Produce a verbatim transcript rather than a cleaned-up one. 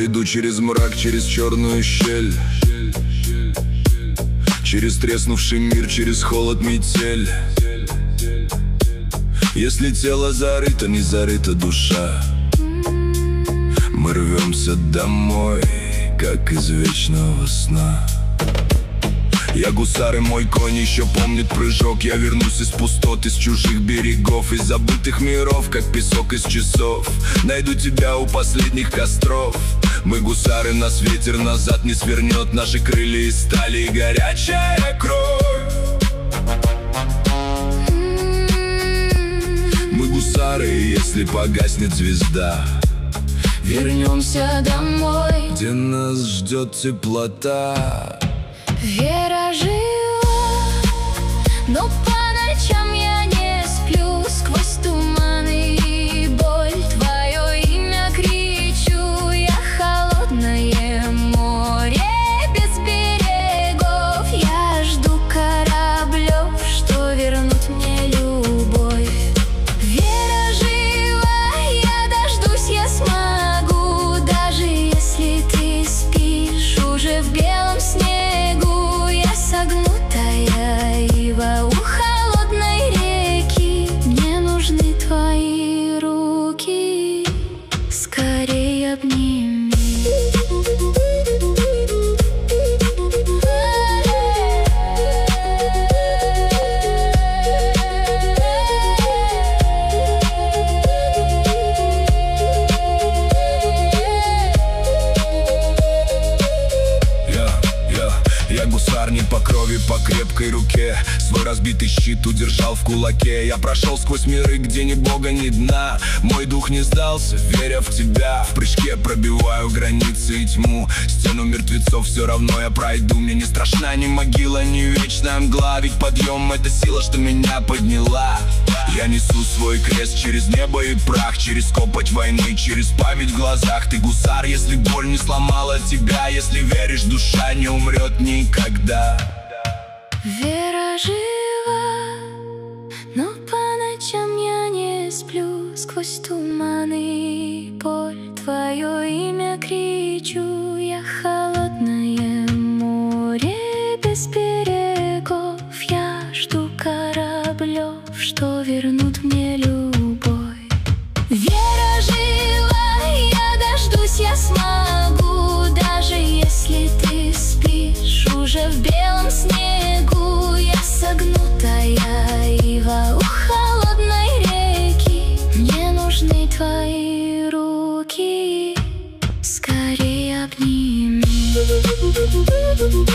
Пройду через мрак, через черную щель, через треснувший мир, через холод, метель. Если тело зарыто, не зарыта душа, мы рвемся домой, как из вечного сна. Я гусар, и мой конь еще помнит прыжок. Я вернусь из пустот, из чужих берегов, из забытых миров, как песок из часов. Найду тебя у последних костров. Мы гусары, нас ветер назад не свернет. Наши крылья из стали и горячая кровь. Мы гусары, и если погаснет звезда, вернемся домой, где нас ждет теплота. Вера жива, но по ночам я не сплю. Сквозь туманы и боль твое имя кричу. Я холодное море без берегов. Я жду кораблев, что вернут мне любовь. Вера жива, я дождусь, я смогу. Даже если ты спишь уже в белом снегу. Согнутая ива у холодной реки. Мне нужны твои руки, скорее обними. Я гусар не по крови, по крепкой руке. Свой разбитый щит удержал в кулаке. Я прошел сквозь миры, где ни бога, ни дна. Мой дух не сдался, веря в тебя. В прыжке пробиваю границы и тьму. Стену мертвецов все равно я пройду. Мне не страшна ни могила, ни вечная мгла. Ведь подъем — это сила, что меня подняла. Я несу свой крест через небо и прах, через копоть войны, через память в глазах. Ты гусар, если боль не сломала тебя. Если веришь, душа не умрет никогда. Вера жива, но по ночам я не сплю. Сквозь туманы и боль твое имя кричу. Я холодное море без берегов. Я жду кораблев, что вернут мне любовь. Вера жива, я дождусь, я смогу. Даже если ты спишь уже в белом снегу. Я согнутая ива у холодной реки. Мне нужны твои руки, скорее обними.